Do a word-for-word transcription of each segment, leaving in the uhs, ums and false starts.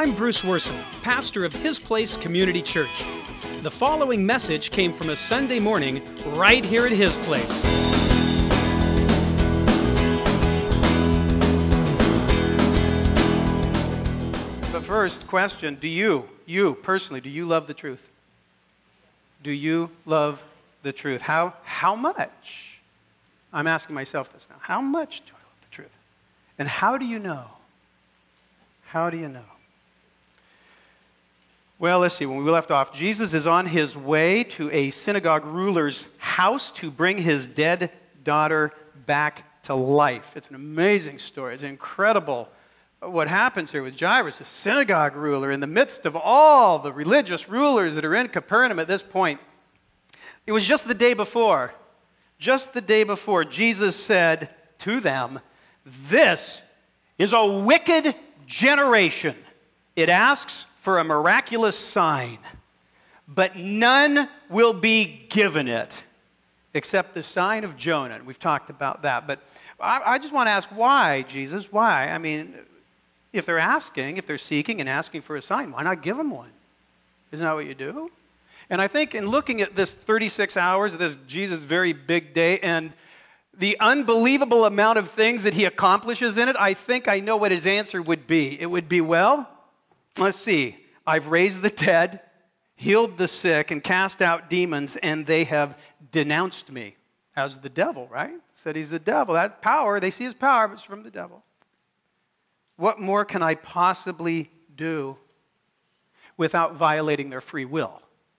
I'm Bruce Worson, pastor of His Place Community Church. The following message came from a Sunday morning right here at His Place. The first question, do you, you personally, do you love the truth? Do you love the truth? How, how much? I'm asking myself this now. How much do I love the truth? And how do you know? How do you know? Well, let's see. When we left off, Jesus is on his way to a synagogue ruler's house to bring his dead daughter back to life. It's an amazing story. It's incredible what happens here with Jairus, a synagogue ruler, in the midst of all the religious rulers that are in Capernaum at this point. It was just the day before, just the day before, Jesus said to them, "This is a wicked generation. It asks for a miraculous sign, but none will be given it except the sign of Jonah." And we've talked about that. But I, I just want to ask, why, Jesus? Why? I mean, if they're asking, if they're seeking and asking for a sign, why not give them one? Isn't that what you do? And I think in looking at this thirty-six hours of this Jesus' very big day and the unbelievable amount of things that he accomplishes in it, I think I know what his answer would be. It would be, well, let's see. I've raised the dead, healed the sick, and cast out demons, and they have denounced me as the devil, right? Said he's the devil. That power, they see his power, but it's from the devil. What more can I possibly do without violating their free will?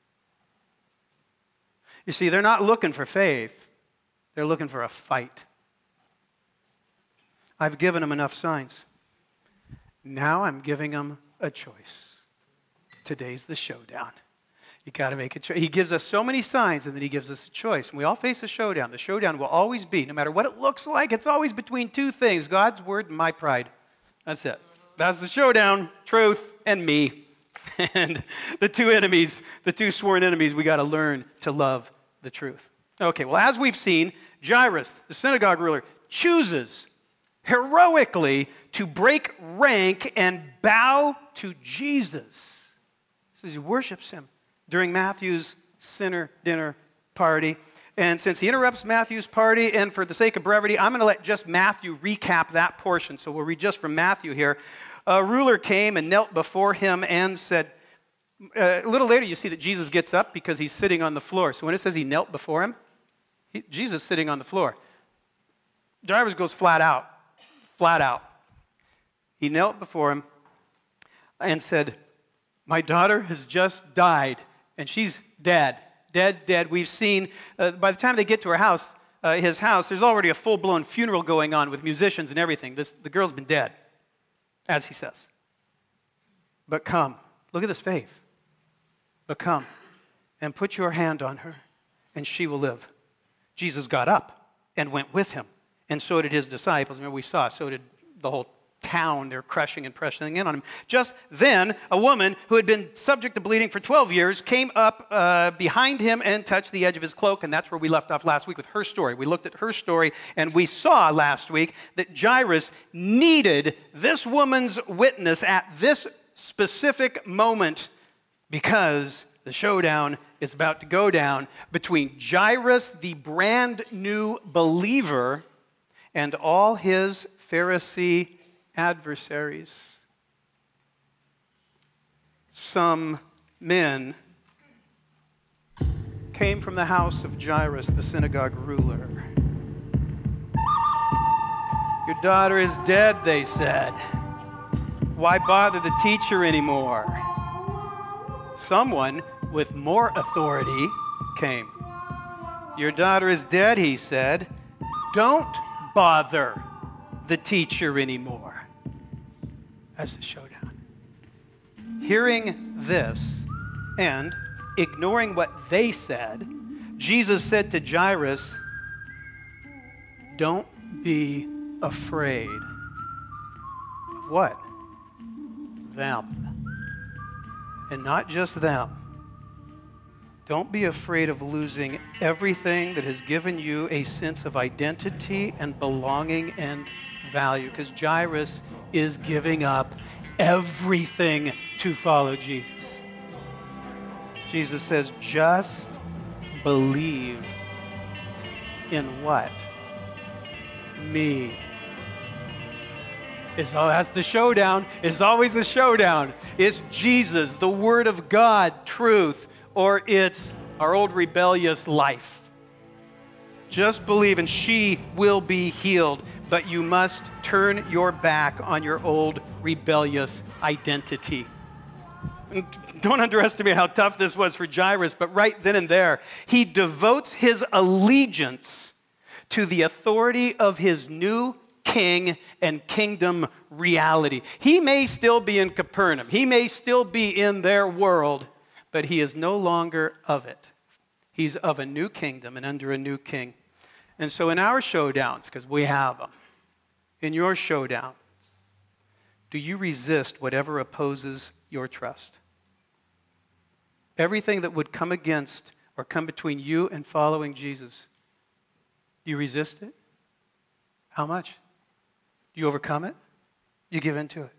You see, they're not looking for faith. They're looking for a fight. I've given them enough signs. Now I'm giving them a choice. Today's the showdown. You got to make a choice. He gives us so many signs, and then he gives us a choice. And we all face a showdown. The showdown will always be, no matter what it looks like, it's always between two things: God's word and my pride. That's it. That's the showdown: truth and me. And the two enemies, the two sworn enemies, we got to learn to love the truth. Okay, well, as we've seen, Jairus, the synagogue ruler, chooses heroically to break rank and bow to Jesus. So he worships him during Matthew's sinner dinner party. And since he interrupts Matthew's party, and for the sake of brevity, I'm going to let just Matthew recap that portion. So we'll read just from Matthew here. A ruler came and knelt before him and said, uh, a little later you see that Jesus gets up because he's sitting on the floor. So when it says he knelt before him, he, Jesus is sitting on the floor. Jairus goes flat out, flat out. He knelt before him and said, "My daughter has just died, and she's dead, dead, dead." We've seen, uh, by the time they get to her house, uh, his house, there's already a full-blown funeral going on with musicians and everything. This, the girl's been dead, as he says. "But come," look at this faith. "But come and put your hand on her, and she will live." Jesus got up and went with him, and so did his disciples. Remember, we saw, so did the whole town. They're crushing and pressing in on him. Just then, a woman who had been subject to bleeding for twelve years came up uh, behind him and touched the edge of his cloak, and that's where we left off last week with her story. We looked at her story, and we saw last week that Jairus needed this woman's witness at this specific moment because the showdown is about to go down between Jairus, the brand new believer, and all his Pharisee adversaries. Some men came from the house of Jairus, the synagogue ruler. "Your daughter is dead," they said. "Why bother the teacher anymore?" Someone with more authority came. "Your daughter is dead," he said. "Don't bother the teacher anymore." That's the showdown. Hearing this and ignoring what they said, Jesus said to Jairus, "Don't be afraid." Of what? Them. And not just them. Don't be afraid of losing everything that has given you a sense of identity and belonging and value, because Jairus is giving up everything to follow Jesus. Jesus says, just believe in what? Me. It's all, that's the showdown. It's always the showdown. It's Jesus, the Word of God, truth, or it's our old rebellious life. Just believe and she will be healed, but you must turn your back on your old rebellious identity. And don't underestimate how tough this was for Jairus, but right then and there, he devotes his allegiance to the authority of his new king and kingdom reality. He may still be in Capernaum. He may still be in their world, but he is no longer of it. He's of a new kingdom and under a new king. And so in our showdowns, because we have them, in your showdowns, do you resist whatever opposes your trust? Everything that would come against or come between you and following Jesus, do you resist it? How much? Do you overcome it? You give in to it.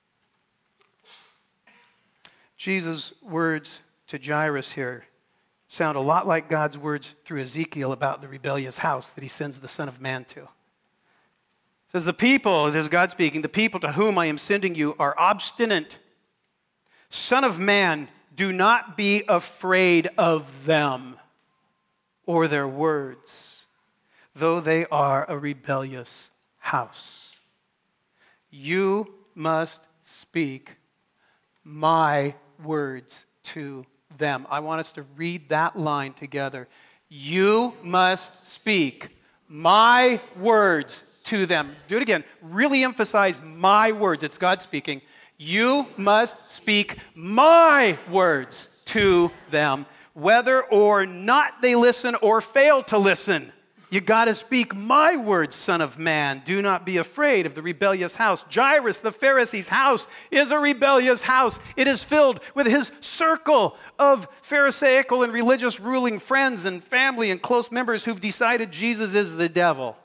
Jesus' words to Jairus here sound a lot like God's words through Ezekiel about the rebellious house that he sends the Son of Man to. It says, the people, this is God speaking, the people to whom I am sending you are obstinate. Son of man, do not be afraid of them or their words, though they are a rebellious house. You must speak my words to them. I want us to read that line together. You must speak my words to them. Do it again. Really emphasize my words. It's God speaking. You must speak my words to them, whether or not they listen or fail to listen. You got to speak my words, Son of Man. Do not be afraid of the rebellious house. Jairus, the Pharisee's house, is a rebellious house. It is filled with his circle of Pharisaical and religious ruling friends and family and close members who've decided Jesus is the devil.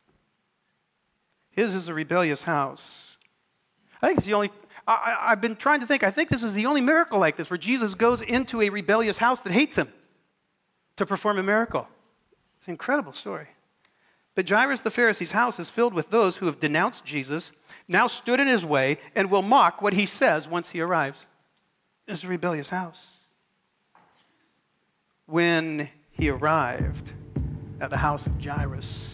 His is a rebellious house. I think it's the only... I, I've been trying to think. I think this is the only miracle like this where Jesus goes into a rebellious house that hates him to perform a miracle. It's an incredible story. But Jairus the Pharisee's house is filled with those who have denounced Jesus, now stood in his way, and will mock what he says once he arrives. This is a rebellious house. When he arrived at the house of Jairus,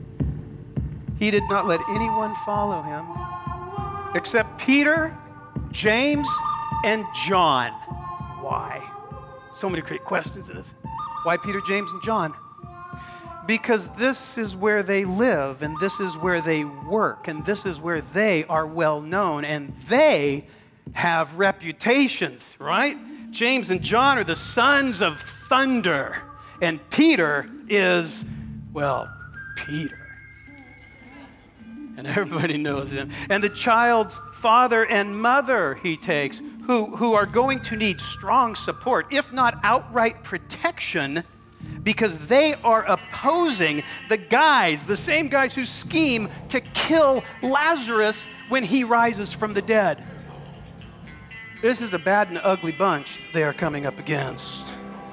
he did not let anyone follow him except Peter, James, and John. Why? So many great questions in this. Why Peter, James, and John? Because this is where they live, and this is where they work, and this is where they are well known, and they have reputations, right? James and John are the sons of thunder, and Peter is, well, Peter. And everybody knows him. And the child's father and mother he takes, who, who are going to need strong support, if not outright protection, because they are opposing the guys, the same guys who scheme to kill Lazarus when he rises from the dead. This is a bad and ugly bunch they are coming up against.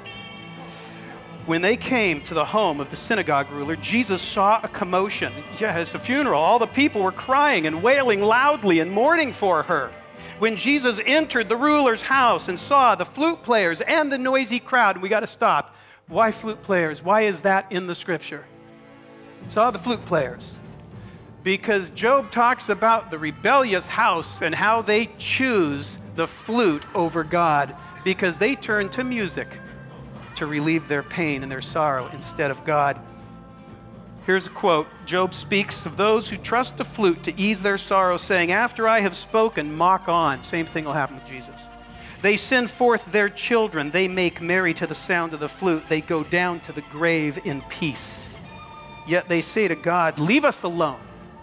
When they came to the home of the synagogue ruler, Jesus saw a commotion. Yeah, it's a funeral. All the people were crying and wailing loudly and mourning for her. When Jesus entered the ruler's house and saw the flute players and the noisy crowd, and we got to stop. Why flute players? Why is that in the scripture? Saw the flute players. Because Job talks about the rebellious house and how they choose the flute over God because they turn to music to relieve their pain and their sorrow instead of God. Here's a quote. Job speaks of those who trust the flute to ease their sorrow, saying, after I have spoken, mock on. Same thing will happen with Jesus. They send forth their children. They make merry to the sound of the flute. They go down to the grave in peace. Yet they say to God, leave us alone.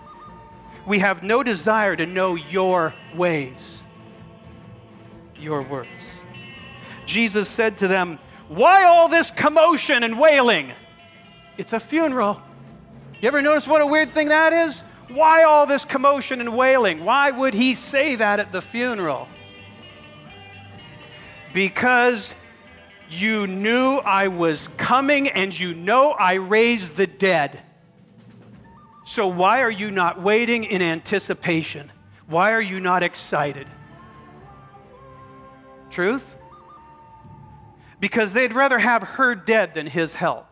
We have no desire to know your ways, your words. Jesus said to them, why all this commotion and wailing? It's a funeral. You ever notice what a weird thing that is? Why all this commotion and wailing? Why would he say that at the funeral? Because you knew I was coming and you know I raised the dead. So why are you not waiting in anticipation? Why are you not excited? Truth? Because they'd rather have her dead than his help.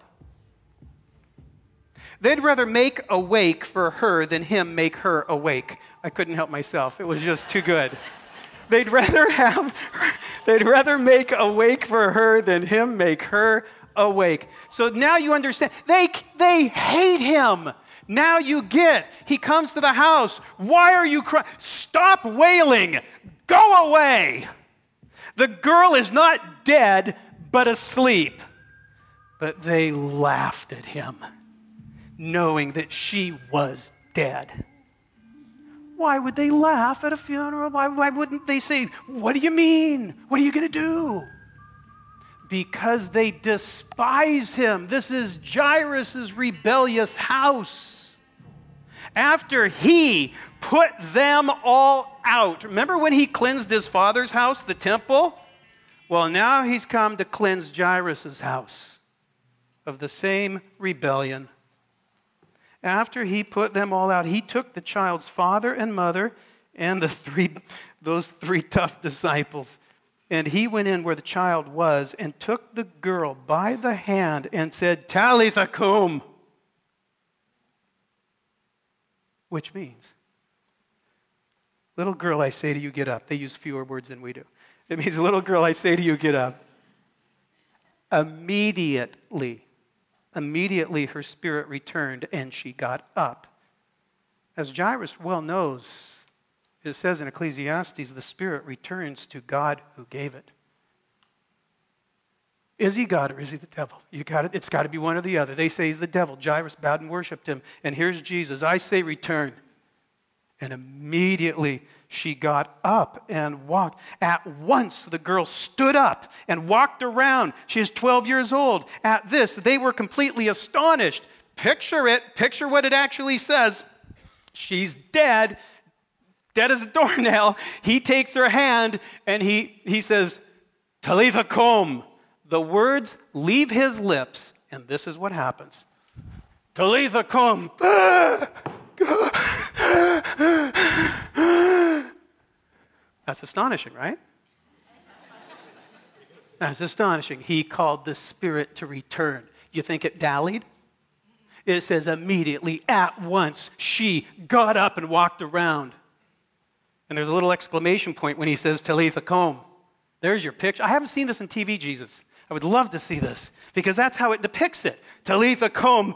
They'd rather make a wake for her than him make her awake. I couldn't help myself. It was just too good. They'd rather have, they'd rather make a wake for her than him make her awake. So now you understand. They, they hate him. Now you get. He comes to the house. Why are you crying? Stop wailing. Go away. The girl is not dead, but asleep. But they laughed at him, knowing that she was dead. Why would they laugh at a funeral? Why, why wouldn't they say, what do you mean? What are you going to do? Because they despise him. This is Jairus' rebellious house. After he put them all out. Remember when he cleansed his father's house, the temple? Well, now he's come to cleanse Jairus' house of the same rebellion. After he put them all out, he took the child's father and mother and the three, those three tough disciples, and he went in where the child was and took the girl by the hand and said, Talitha cum, which means, little girl, I say to you, get up. They use fewer words than we do. It means, little girl, I say to you, get up. Immediately. Immediately her spirit returned and she got up. As Jairus well knows, it says in Ecclesiastes, the spirit returns to God who gave it. Is he God or is he the devil? You got it. It's got to be one or the other. They say he's the devil. Jairus bowed and worshipped him. And here's Jesus. I say return. And immediately she got up and walked. At once the girl stood up and walked around. She is twelve years old. At this, they were completely astonished. Picture it. Picture what it actually says. She's dead. Dead as a doornail. He takes her hand and he, he says, Talitha cum. The words leave his lips and this is what happens. Talitha cum. That's astonishing, right? That's astonishing. He called the spirit to return. You think it dallied? It says immediately, at once, she got up and walked around. And there's a little exclamation point when he says, Talitha cum. There's your picture. I haven't seen this in T V, Jesus. I would love to see this because that's how it depicts it. Talitha cum.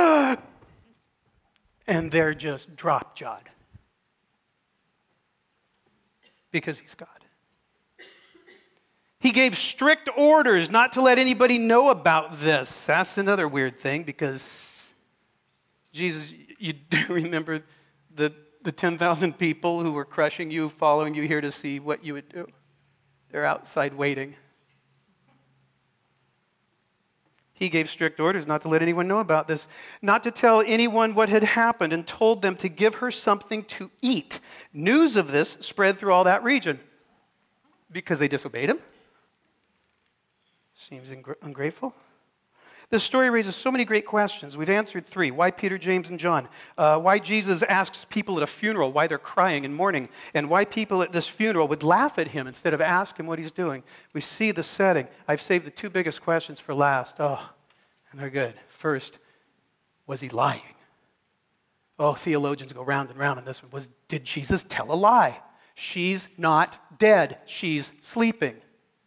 And they're just drop-jawed. Because he's God. He gave strict orders not to let anybody know about this. That's another weird thing because Jesus, you do remember the, the ten thousand people who were crushing you, following you here to see what you would do. They're outside waiting. He gave strict orders not to let anyone know about this, not to tell anyone what had happened, and told them to give her something to eat. News of this spread through all that region because they disobeyed him. Seems ingr- ungrateful. This story raises so many great questions. We've answered three. Why Peter, James, and John? Uh, why Jesus asks people at a funeral why they're crying and mourning, and why people at this funeral would laugh at him instead of ask him what he's doing. We see the setting. I've saved the two biggest questions for last. Oh, and they're good. First, was he lying? Oh, theologians go round and round on this one. Was, did Jesus tell a lie? She's not dead. She's sleeping.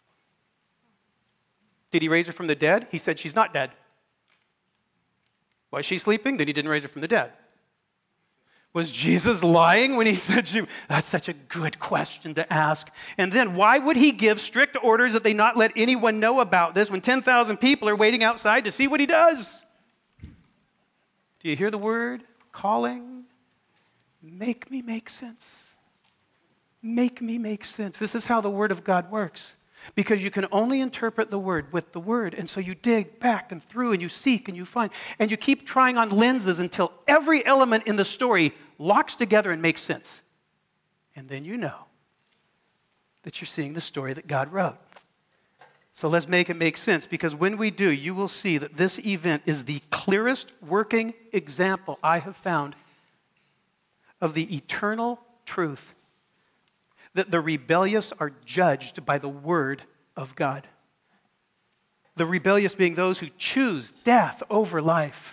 Did he raise her from the dead? He said she's not dead. Was she sleeping? Then he didn't raise her from the dead. Was Jesus lying when he said she... That's such a good question to ask. And then why would he give strict orders that they not let anyone know about this when ten thousand people are waiting outside to see what he does? Do you hear the word calling? Make me make sense. Make me make sense. This is how the word of God works. Because you can only interpret the word with the word. And so you dig back and through and you seek and you find. And you keep trying on lenses until every element in the story locks together and makes sense. And then you know that you're seeing the story that God wrote. So let's make it make sense, because when we do, you will see that this event is the clearest working example I have found of the eternal truth that the rebellious are judged by the word of God. The rebellious being those who choose death over life.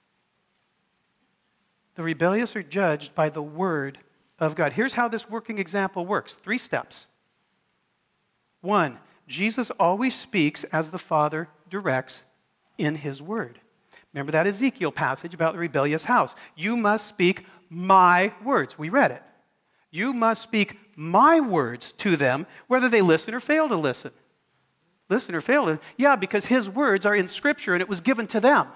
The rebellious are judged by the word of God. Here's how this working example works. Three steps. One, Jesus always speaks as the Father directs in his word. Remember that Ezekiel passage about the rebellious house. You must speak my words. We read it. You must speak my words to them, whether they listen or fail to listen. Listen or fail to, yeah, because his words are in Scripture and it was given to them.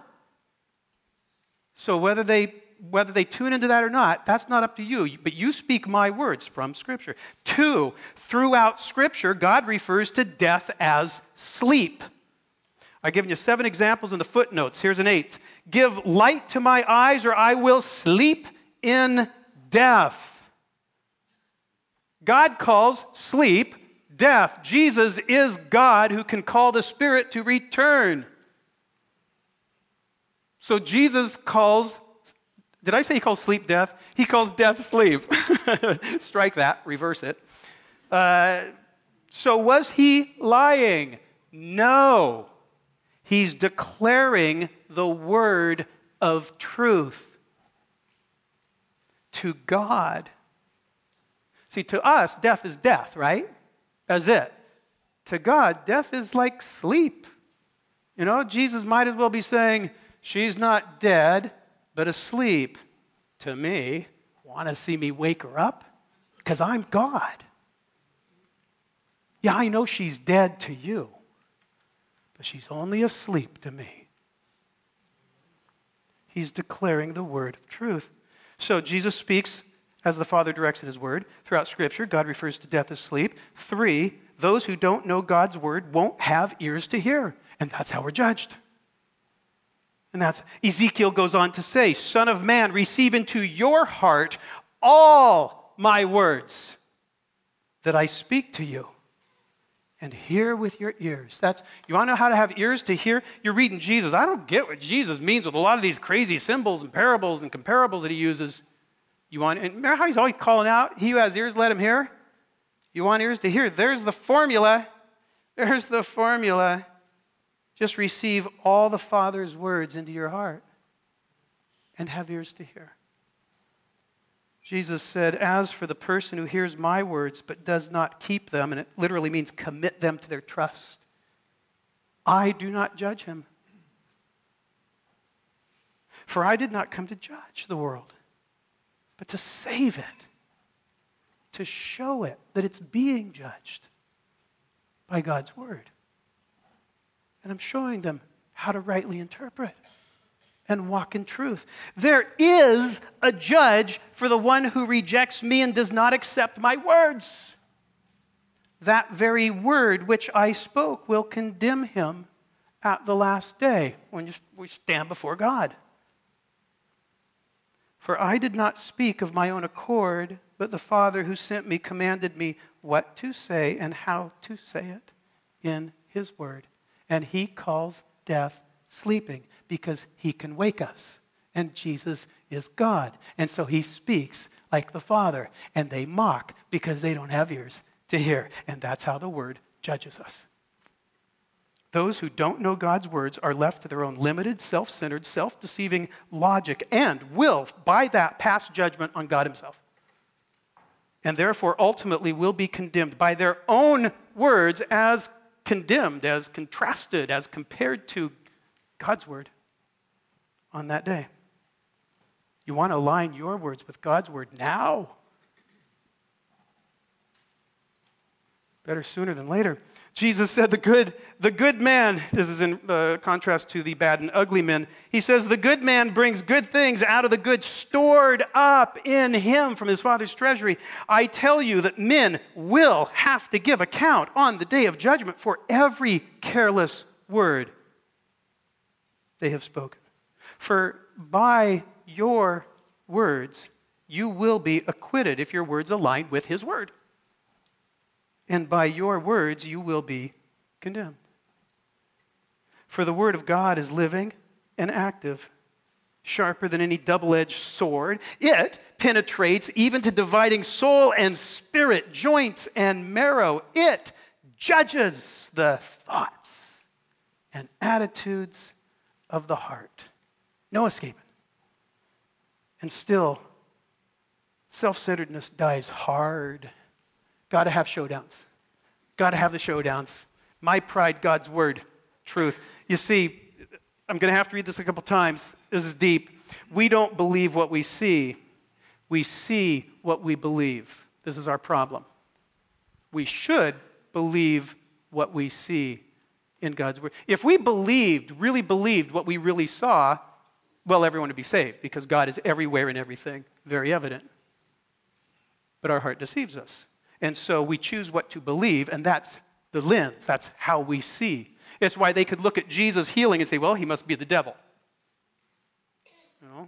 So whether they whether they tune into that or not, that's not up to you. But you speak my words from Scripture. Two, throughout Scripture, God refers to death as sleep. I've given you seven examples in the footnotes. Here's an eighth. Give light to my eyes, or I will sleep in death. God calls sleep death. Jesus is God who can call the Spirit to return. So Jesus calls, did I say he calls sleep death? He calls death sleep. Strike that, reverse it. Uh, so was he lying? No. He's declaring the word of truth to God. See, to us, death is death, right? That's it. To God, death is like sleep. You know, Jesus might as well be saying, she's not dead, but asleep. To me, want to see me wake her up? Because I'm God. Yeah, I know she's dead to you, but she's only asleep to me. He's declaring the word of truth. So Jesus speaks as the Father directs in his word. Throughout Scripture, God refers to death as sleep. Three, those who don't know God's word won't have ears to hear. And that's how we're judged. And that's, Ezekiel goes on to say, Son of man, receive into your heart all my words that I speak to you. And hear with your ears. That's, you want to know how to have ears to hear? You're reading Jesus. I don't get what Jesus means with a lot of these crazy symbols and parables and comparables that he uses. You want, and remember how he's always calling out, he who has ears, let him hear? You want ears to hear? There's the formula. There's the formula. Just receive all the Father's words into your heart and have ears to hear. Jesus said, as for the person who hears my words but does not keep them, and it literally means commit them to their trust, I do not judge him. For I did not come to judge the world, but to save it, to show it that it's being judged by God's word. And I'm showing them how to rightly interpret and walk in truth. There is a judge for the one who rejects me and does not accept my words. That very word which I spoke will condemn him at the last day when we stand before God. For I did not speak of my own accord, but the Father who sent me commanded me what to say and how to say it in his word. And he calls death sleeping because he can wake us. And Jesus is God. And so he speaks like the Father. And they mock because they don't have ears to hear. And that's how the word judges us. Those who don't know God's words are left to their own limited, self-centered, self-deceiving logic and will, by that, pass judgment on God himself. And therefore, ultimately, will be condemned by their own words as condemned, as contrasted, as compared to God's word on that day. You want to align your words with God's word now. Better sooner than later. Jesus said the good, the good man, this is in uh, contrast to the bad and ugly men, he says the good man brings good things out of the good stored up in him from his Father's treasury. I tell you that men will have to give account on the day of judgment for every careless word they have spoken. For by your words you will be acquitted if your words align with his word. And by your words, you will be condemned. For the word of God is living and active, sharper than any double-edged sword. It penetrates even to dividing soul and spirit, joints and marrow. It judges the thoughts and attitudes of the heart. No escaping. And still, self-centeredness dies hard. Got to have showdowns. Got to have the showdowns. My pride, God's word, truth. You see, I'm going to have to read this a couple times. This is deep. We don't believe what we see. We see what we believe. This is our problem. We should believe what we see in God's word. If we believed, really believed what we really saw, well, everyone would be saved because God is everywhere and everything, very evident. But our heart deceives us. And so we choose what to believe, and that's the lens. That's how we see. It's why they could look at Jesus healing and say, well, he must be the devil. You know?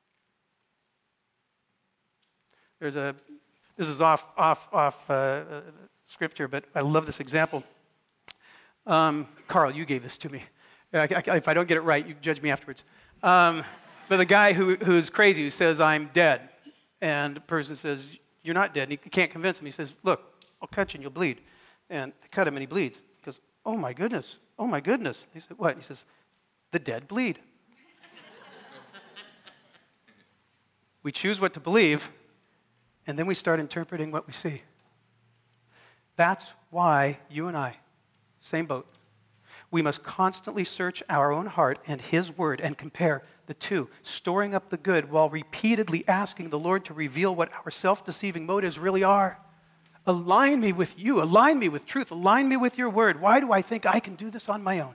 There's a, this is off, off, off uh, uh, scripture, but I love this example. Um, Carl, you gave this to me. I, I, if I don't get it right, you judge me afterwards. Um, but the guy who, who's crazy, who says, I'm dead. And the person says, you're not dead. And he can't convince him. He says, look, I'll cut you and you'll bleed. And they cut him and he bleeds. He goes, oh my goodness. Oh my goodness. He said, what? He says, the dead bleed. We choose what to believe, and then we start interpreting what we see. That's why you and I, same boat. We must constantly search our own heart and his word and compare the two, storing up the good while repeatedly asking the Lord to reveal what our self-deceiving motives really are. Align me with you. Align me with truth. Align me with your word. Why do I think I can do this on my own?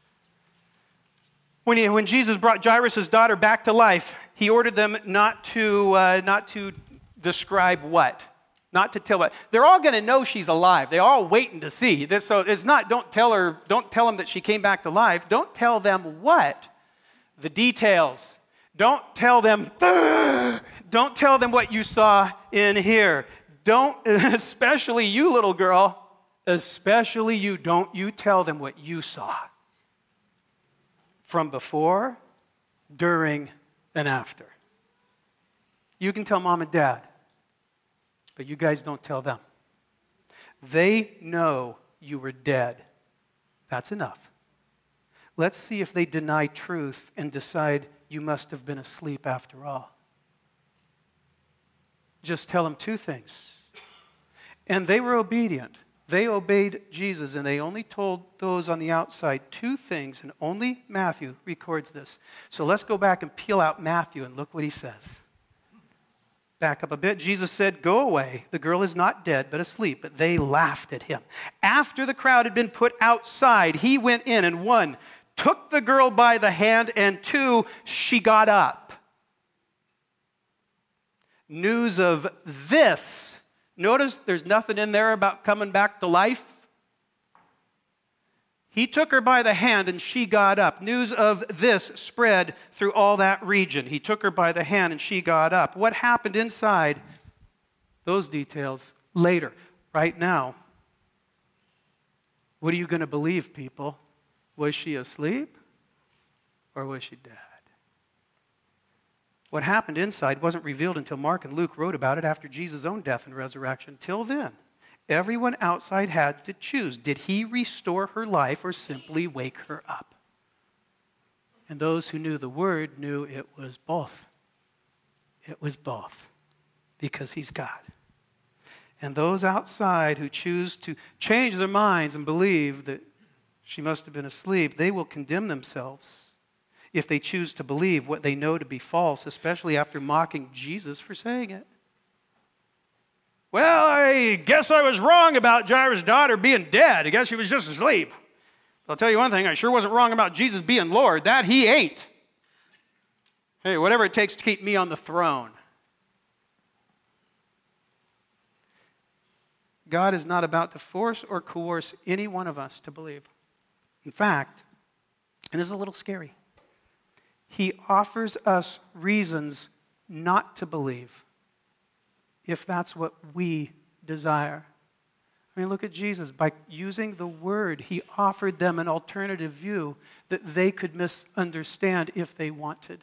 When, he, when Jesus brought Jairus' daughter back to life, he ordered them not to, uh, not to describe what? Not to tell what. They're all going to know she's alive. They're all waiting to see. This, so it's not, don't tell her, don't tell them that she came back to life. Don't tell them what? The details. Don't tell them, don't tell them what you saw in here. Don't, especially you, little girl, especially you, don't you tell them what you saw. From before, during, and after. You can tell mom and dad, but you guys don't tell them. They know you were dead. That's enough. Let's see if they deny truth and decide you must have been asleep after all. Just tell them two things. And they were obedient. They obeyed Jesus, and they only told those on the outside two things, and only Matthew records this. So let's go back and peel out Matthew and look what he says. Back up a bit. Jesus said, go away. The girl is not dead, but asleep. But they laughed at him. After the crowd had been put outside, he went in, and one, took the girl by the hand, and two, she got up. News of this. Notice there's nothing in there about coming back to life. He took her by the hand and she got up. News of this spread through all that region. He took her by the hand and she got up. What happened inside? Those details later. Right now, what are you going to believe, people? Was she asleep or was she dead? What happened inside wasn't revealed until Mark and Luke wrote about it after Jesus' own death and resurrection. Till then, everyone outside had to choose. Did he restore her life or simply wake her up? And those who knew the word knew it was both. It was both, because he's God. And those outside who choose to change their minds and believe that she must have been asleep, they will condemn themselves if they choose to believe what they know to be false, especially after mocking Jesus for saying it. Well, I guess I was wrong about Jairus' daughter being dead. I guess she was just asleep. I'll tell you one thing, I sure wasn't wrong about Jesus being Lord. That he ate. Hey, whatever it takes to keep me on the throne. God is not about to force or coerce any one of us to believe. In fact, and this is a little scary, he offers us reasons not to believe if that's what we desire. I mean, look at Jesus. By using the word, he offered them an alternative view that they could misunderstand if they wanted.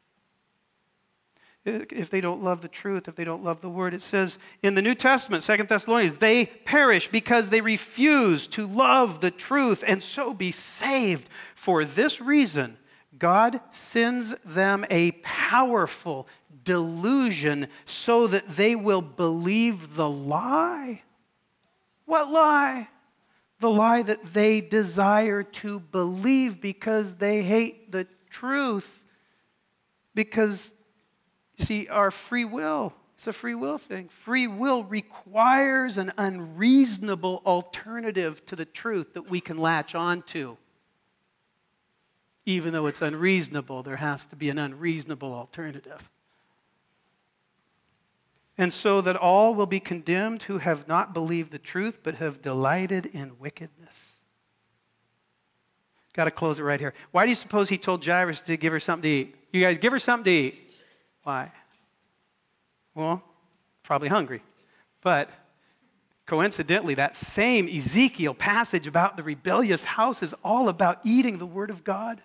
If they don't love the truth, if they don't love the word. It says in the New Testament, Second Thessalonians, they perish because they refuse to love the truth and so be saved. For this reason, God sends them a powerful delusion so that they will believe the lie. What lie? The lie that they desire to believe because they hate the truth. Because, you see, our free will, it's a free will thing. Free will requires an unreasonable alternative to the truth that we can latch onto. Even though it's unreasonable, there has to be an unreasonable alternative. And so that all will be condemned who have not believed the truth, but have delighted in wickedness. Got to close it right here. Why do you suppose he told Jairus to give her something to eat? You guys, give her something to eat. Why? Well, probably hungry. But coincidentally, that same Ezekiel passage about the rebellious house is all about eating the word of God.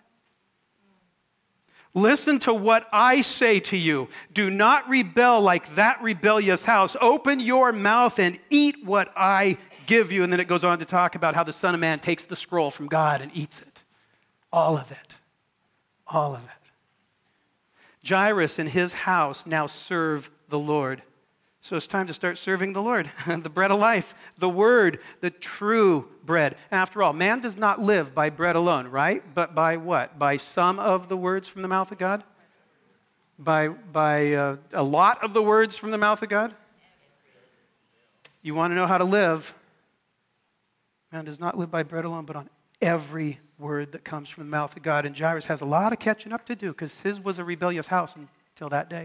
Listen to what I say to you. Do not rebel like that rebellious house. Open your mouth and eat what I give you. And then it goes on to talk about how the Son of Man takes the scroll from God and eats it. All of it. All of it. Jairus and his house now serve the Lord. So it's time to start serving the Lord, the bread of life, the word, the true bread. After all, man does not live by bread alone, right? But by what? By some of the words from the mouth of God? By, by uh, a lot of the words from the mouth of God? You want to know how to live? Man does not live by bread alone, but on every word that comes from the mouth of God. And Jairus has a lot of catching up to do because his was a rebellious house until that day.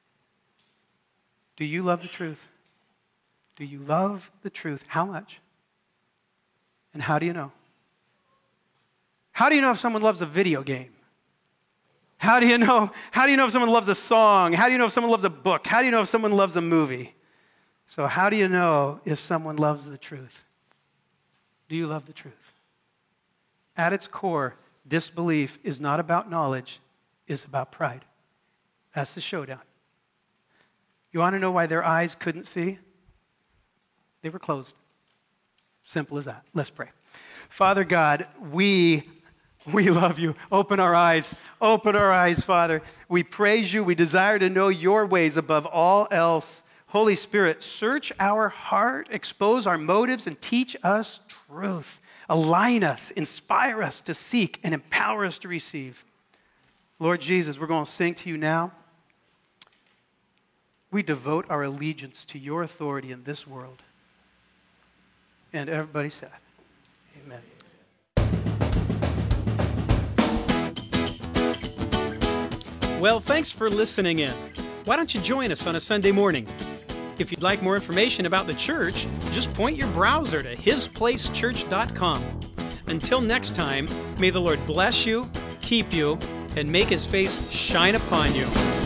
Do you love the truth? Do you love the truth? How much? And how do you know? How do you know if someone loves a video game? How do you know? How do you know if someone loves a song? How do you know if someone loves a book? How do you know if someone loves a movie? So how do you know if someone loves the truth? Do you love the truth? At its core, disbelief is not about knowledge, it's about pride. That's the showdown. You want to know why their eyes couldn't see? They were closed. Simple as that. Let's pray. Father God, we, we love you. Open our eyes. Open our eyes, Father. We praise you. We desire to know your ways above all else. Holy Spirit, search our heart, expose our motives, and teach us truth. Align us, inspire us to seek, and empower us to receive. Lord Jesus, we're going to sing to you now. We devote our allegiance to your authority in this world. And everybody said, amen. Well, thanks for listening in. Why don't you join us on a Sunday morning? If you'd like more information about the church, just point your browser to his place church dot com. Until next time, may the Lord bless you, keep you, and make his face shine upon you.